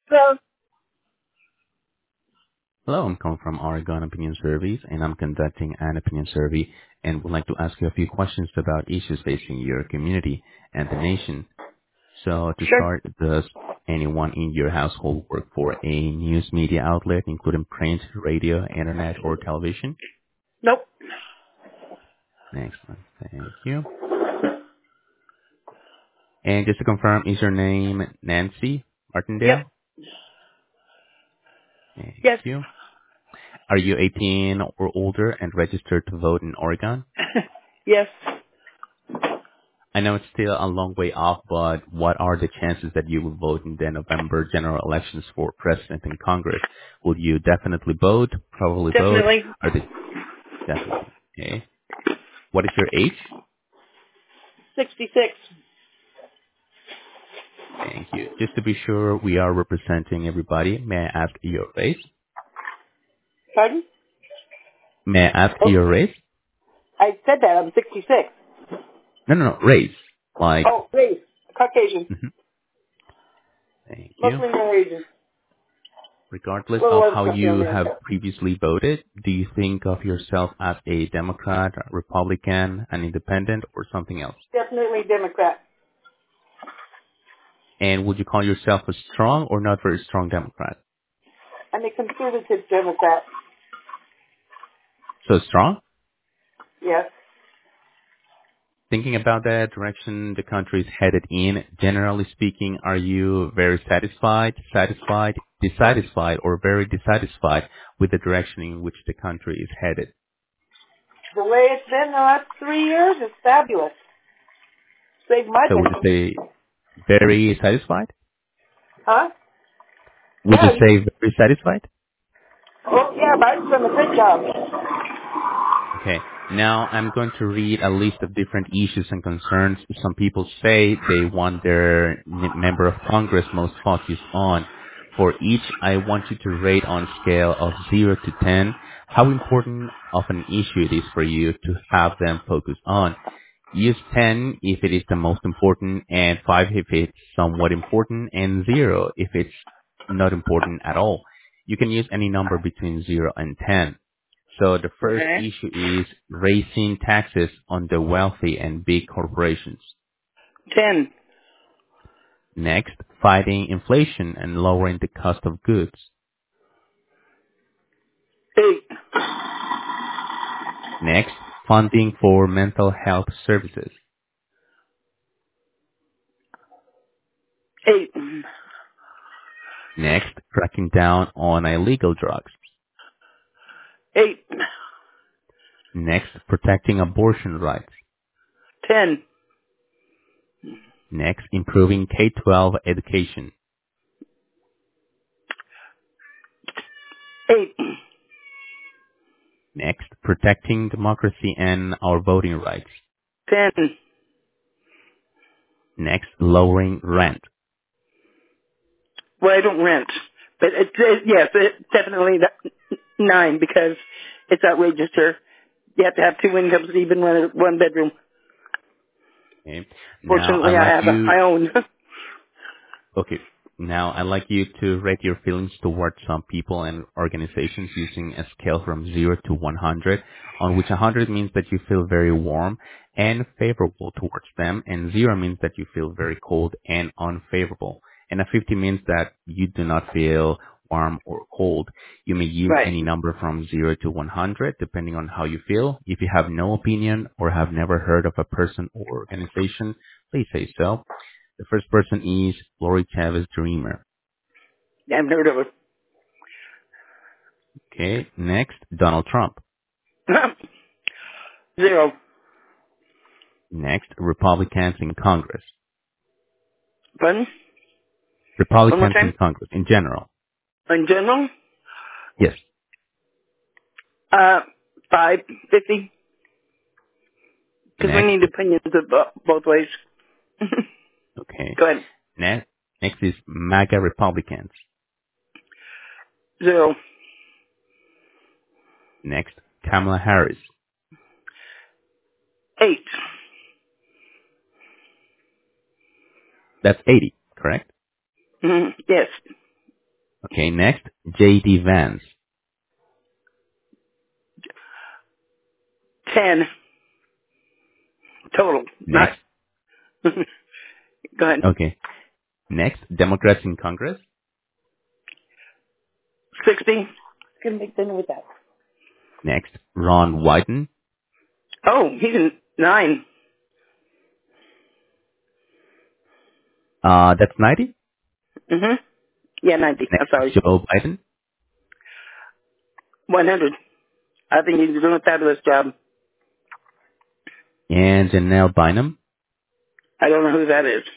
Well, Hello, I'm calling from Oregon Opinion Surveys, and I'm conducting an opinion survey and would like to ask you a few questions about issues facing your community and the nation. So to sure. start, does anyone in your household work for a news media outlet, including print, radio, internet, or television? Nope. Excellent. Thank you. And just to confirm, is your name Nancy Yep. Martindale? Thank Yes. you. Are you 18 or older and registered to vote in Oregon? Yes. I know it's still a long way off, but what are the chances that you will vote in the November general elections for president and Congress? Will you definitely vote, probably vote, Definitely. or definitely? Okay. What is your age? 66. Thank you. Just to be sure we are representing everybody, may I ask your race? Pardon? May I ask Oh, your race? I said that. I'm 66. No, race. Like, Oh, race. Caucasian. mhm. Thank you. Mostly Norwegian. Regardless Little of other how stuff down you there. have previously voted, do you think of yourself as a Democrat, a Republican, an independent, or something else? Definitely Democrat. And would you call yourself a strong or not very strong Democrat? I'm a conservative Democrat. So strong? Yes. Thinking about that direction the country is headed in, generally speaking, are you very satisfied, dissatisfied, or very dissatisfied with the direction in which the country is headed? The way it's been the last 3 years is fabulous. Save my So would you business. say very satisfied? Huh? Would you Yeah. say very satisfied? Oh, yeah, Biden's done a good job. Okay. Now I'm going to read a list of different issues and concerns some people say they want their member of Congress most focused on. For each, I want you to rate on a scale of 0 to 10 how important of an issue it is for you to have them focus on. Use 10 if it is the most important, and 5 if it's somewhat important, and 0 if it's not important at all. You can use any number between 0 and 10. So the first Okay. issue is raising taxes on the wealthy and big corporations. 10. Next, fighting inflation and lowering the cost of goods. 8. Next, funding for mental health services. 8. Next, cracking down on illegal drugs. 8. Next, protecting abortion rights. 10. Next, improving K-12 education. 8. Next, protecting democracy and our voting rights. 10. Next, lowering rent. Well, I don't rent. But yes, it's definitely 9 because it's outrageous here. You have to have 2 incomes to even rent a 1 bedroom. Okay. Now, Fortunately, I own. Okay. Now, I'd like you to rate your feelings towards some people and organizations using a scale from 0 to 100, on which 100 means that you feel very warm and favorable towards them, and 0 means that you feel very cold and unfavorable. And a 50 means that you do not feel warm or cold. You may use Right. any number from 0 to 100, depending on how you feel. If you have no opinion or have never heard of a person or organization, please say so. The first person is Lori Chavez Dreamer. I've heard of Okay. Next, Donald Trump. it. 0. Next, Republicans in Congress. Pardon? One more Republicans in time? Congress in general. In general? Yes. 550. Because we Next, need opinions of both ways. okay. Go ahead. Next is MAGA Republicans. 0. Next, Kamala Harris. 8. That's 80, correct? Yes. Okay, next, J.D. Vance. 10 total. Not. Next, Go ahead. okay. Next, Democrats in Congress. 60. Gonna make dinner with that. Next, Ron Wyden. Oh, he's in 9. That's 90. Mhm. Yeah, 90. I'm Next, sorry. Joe Biden. 100. I think he's doing a fabulous job. And Janelle Bynum. I don't know who that is.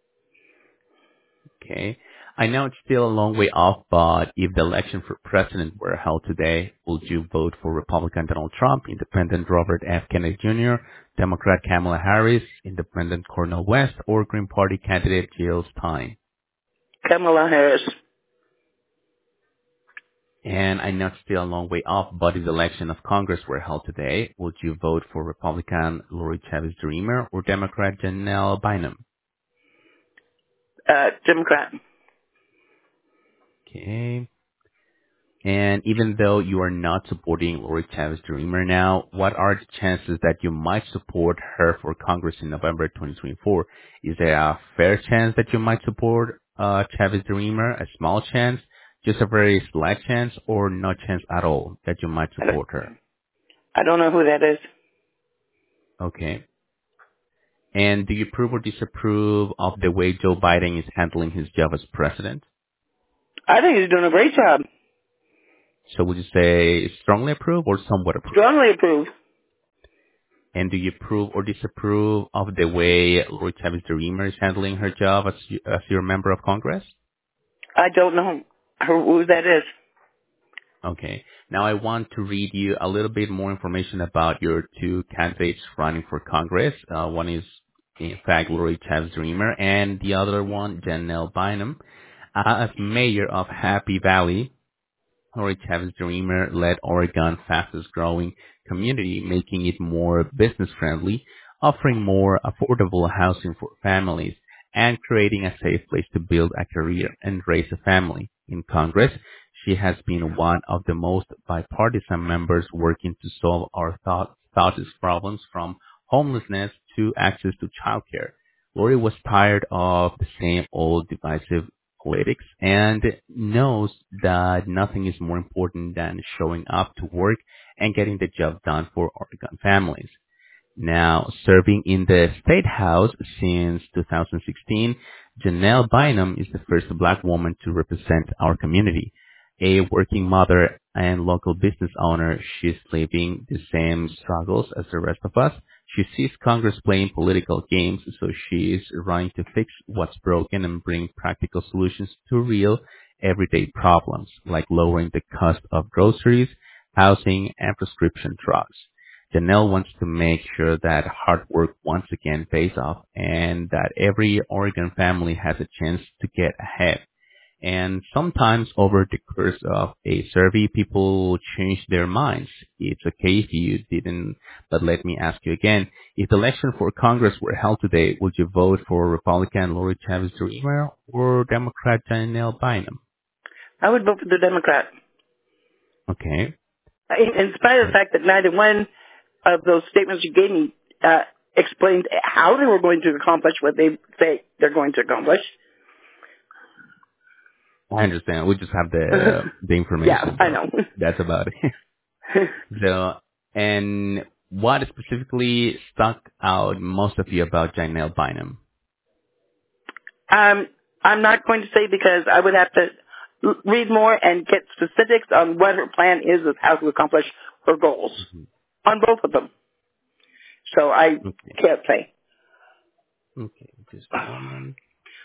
Okay. I know it's still a long way off, but if the election for president were held today, would you vote for Republican Donald Trump, Independent Robert F. Kennedy Jr., Democrat Kamala Harris, Independent Cornel West, or Green Party candidate Jill Stein? Kamala Harris. And I know it's still a long way off, but if the election of Congress were held today, would you vote for Republican Lori Chavez Dreamer or Democrat Janelle Bynum? Democrat. Okay. And even though you are not supporting Lori Chavez Dreamer now, what are the chances that you might support her for Congress in November 2024? Is there a fair chance that you might support Chavez Dreamer, a small chance, just a very slight chance, or no chance at all that you might support her? I don't know who that is. Okay. And do you approve or disapprove of the way Joe Biden is handling his job as president? I think he's doing a great job. So would you say strongly approve or somewhat approve? Strongly approve. And do you approve or disapprove of the way Lori Chavez Dreamer is handling her job as your member of Congress? I don't know who that is. Okay. Now I want to read you a little bit more information about your two candidates running for Congress. One is, in fact, Lori Chavez Dreamer, and the other one, Janelle Bynum. As mayor of Happy Valley, Lori Chavez Dreamer led Oregon's fastest growing community, making it more business friendly, offering more affordable housing for families, and creating a safe place to build a career and raise a family. In Congress, she has been one of the most bipartisan members working to solve our toughest problems, from homelessness to access to childcare. Lori was tired of the same old divisive politics and knows that nothing is more important than showing up to work and getting the job done for Oregon families. Now, serving in the State House since 2016, Janelle Bynum is the first black woman to represent our community. A working mother and local business owner, she's living the same struggles as the rest of us. She sees Congress playing political games, so she is running to fix what's broken and bring practical solutions to real everyday problems, like lowering the cost of groceries, housing, and prescription drugs. Janelle wants to make sure that hard work once again pays off and that every Oregon family has a chance to get ahead. And sometimes over the course of a survey, people change their minds. It's okay if you didn't, but let me ask you again. If the election for Congress were held today, would you vote for Republican Lori Chavez Dreamer or Democrat Janelle Bynum? I would vote for the Democrat. Okay. In spite of the fact that neither one of those statements you gave me explained how they were going to accomplish what they say they're going to accomplish. I understand. We just have the Yeah, information. I know. That's about it. So, and what specifically stuck out most of you about Janelle Bynum? I'm not going to say because I would have to read more and get specifics on what her plan is of how to accomplish her goals on both of them. So I Okay. can't say. Okay, just a moment.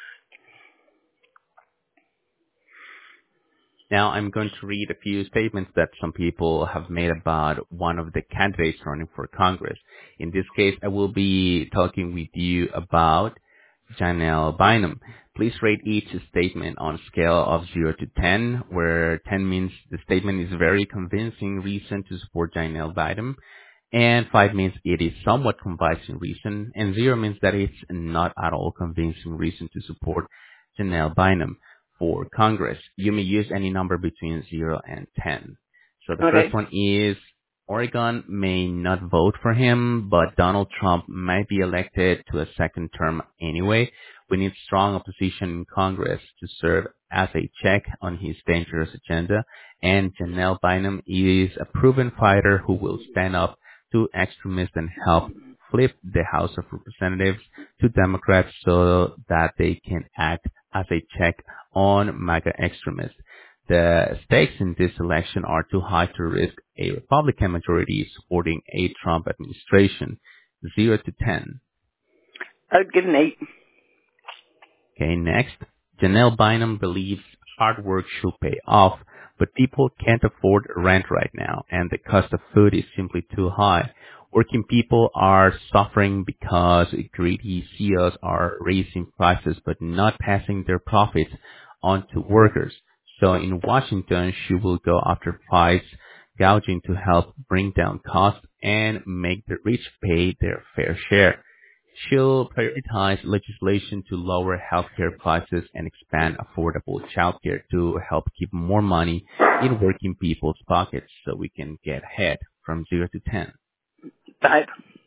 Now I'm going to read a few statements that some people have made about one of the candidates running for Congress. In this case, I will be talking with you about Janelle Bynum. Please rate each statement on a scale of 0 to 10, where 10 means the statement is very convincing reason to support Janelle Bynum, and 5 means it is somewhat convincing reason, and 0 means that it's not at all convincing reason to support Janelle Bynum. for Congress. You may use any number between 0 and 10. So the Okay. first one is Oregon may not vote for him, but Donald Trump might be elected to a second term anyway. We need strong opposition in Congress to serve as a check on his dangerous agenda. And Janelle Bynum is a proven fighter who will stand up to extremists and help flip the House of Representatives to Democrats so that they can act as a check on MAGA extremists. The stakes in this election are too high to risk a Republican majority supporting a Trump administration. 0 to 10. I'd give an 8. Okay, next. Janelle Bynum believes hard work should pay off, but people can't afford rent right now, and the cost of food is simply too high. Working people are suffering because greedy CEOs are raising prices but not passing their profits on to workers. So in Washington, she will go after price gouging to help bring down costs and make the rich pay their fair share. She'll prioritize legislation to lower healthcare prices and expand affordable childcare to help keep more money in working people's pockets so we can get ahead from 0 to 10. 5.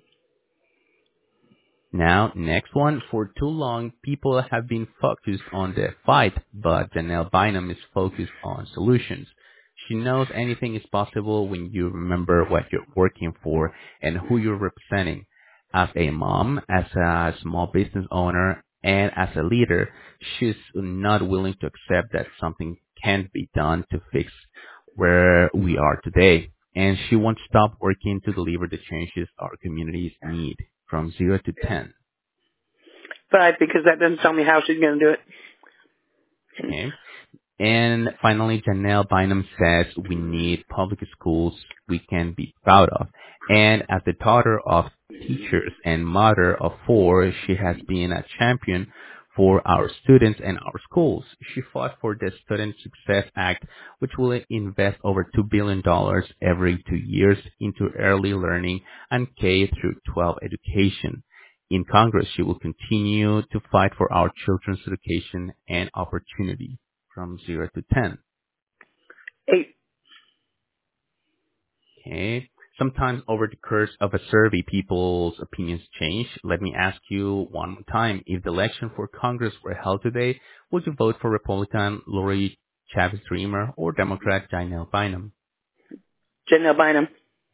Now, next one. For too long, people have been focused on the fight, but Janelle Bynum is focused on solutions. She knows anything is possible when you remember what you're working for and who you're representing. As a mom, as a small business owner, and as a leader, she's not willing to accept that something can't be done to fix where we are today. And she won't stop working to deliver the changes our communities need from 0 to 10. 5, because that doesn't tell me how she's going to do it. Okay. And finally, Janelle Bynum says we need public schools we can be proud of. And as the daughter of teachers and mother of 4, she has been a champion for our students and our schools. She fought for the Student Success Act, which will invest over $2 billion every 2 years into early learning and K through 12 education. In Congress, she will continue to fight for our children's education and opportunity from 0 to 10. 8. Okay. Sometimes over the course of a survey, people's opinions change. Let me ask you one more time. If the election for Congress were held today, would you vote for Republican Lori Chavez Dreamer or Democrat Janelle Bynum? Janelle Bynum.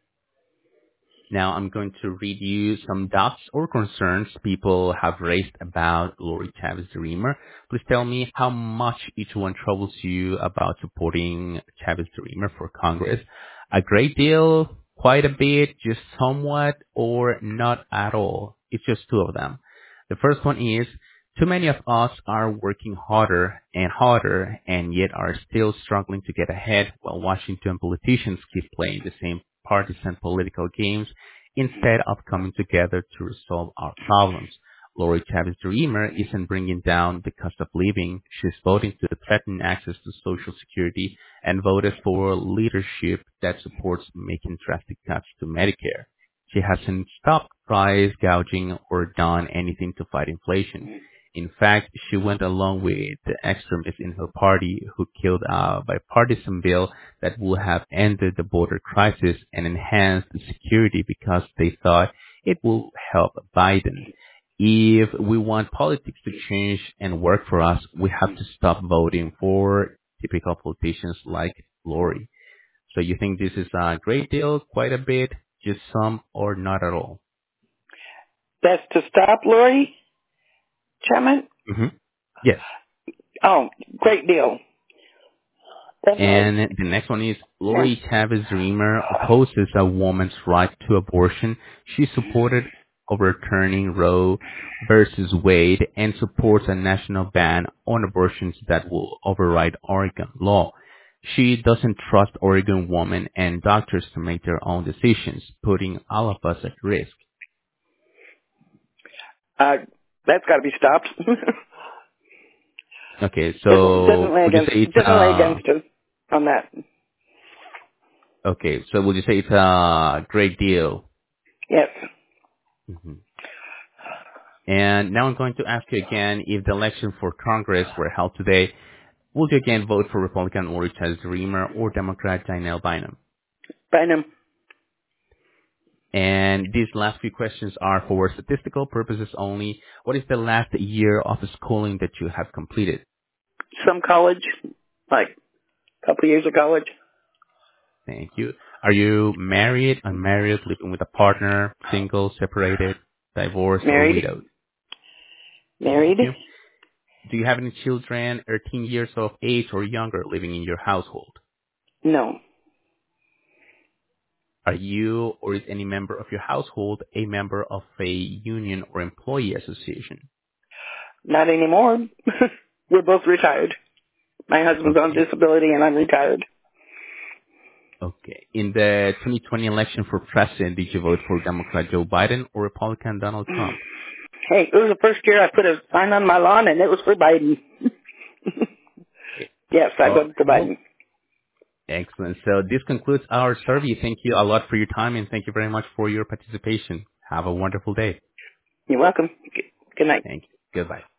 Now I'm going to read you some doubts or concerns people have raised about Lori Chavez Dreamer. Please tell me how much each one troubles you about supporting Chavez Dreamer for Congress. A great deal, quite a bit, just somewhat, or not at all. It's just 2 of them. The first one is, too many of us are working harder and yet are still struggling to get ahead while Washington politicians keep playing the same partisan political games instead of coming together to resolve our problems. Lori Chavez Dreamer isn't bringing down the cost of living. She's voting to threaten access to Social Security and voted for leadership that supports making drastic cuts to Medicare. She hasn't stopped price gouging or done anything to fight inflation. In fact, she went along with the extremists in her party who killed a bipartisan bill that would have ended the border crisis and enhanced the security because they thought it will help Biden. If we want politics to change and work for us, we have to stop voting for typical politicians like Lori. So you think this is a great deal, quite a bit, just some, or not at all? That's to stop Lori Chairman? Mm-hmm. Yes. Oh, great deal. And the next one is Lori Chavez Dreamer opposes a woman's right to abortion. She supported overturning Roe versus Wade and supports a national ban on abortions that will override Oregon law. She doesn't trust Oregon women and doctors to make their own decisions, putting all of us at risk. That's got to be stopped. Okay, so would you say definitely against us on that. Okay, so would you say it's a great deal? Yes. Mm-hmm. And now I'm going to ask you again, if the election for Congress were held today, Would you again vote for Republican Lori Childs Reamer or Democrat Janelle Bynum? Bynum. And these last few questions are for statistical purposes only. What is the last year of schooling that you have completed? Some college, like a couple years of college. Thank you. Are you married, unmarried, living with a partner, single, separated, divorced, or Married. widowed? Thank Married. you. Do you have any children 13 years of age or younger living in your household? No. Are you or is any member of your household a member of a union or employee association? Not anymore. We're both retired. My husband's on Okay. disability and I'm retired. Okay. In the 2020 election for president, did you vote for Democrat Joe Biden or Republican Donald Trump? Hey, it was the first year I put a sign on my lawn and it was for Biden. Yes, I voted for Well, Biden. excellent. So this concludes our survey. Thank you a lot for your time and thank you very much for your participation. Have a wonderful day. You're welcome. Good night. Thank you. Goodbye.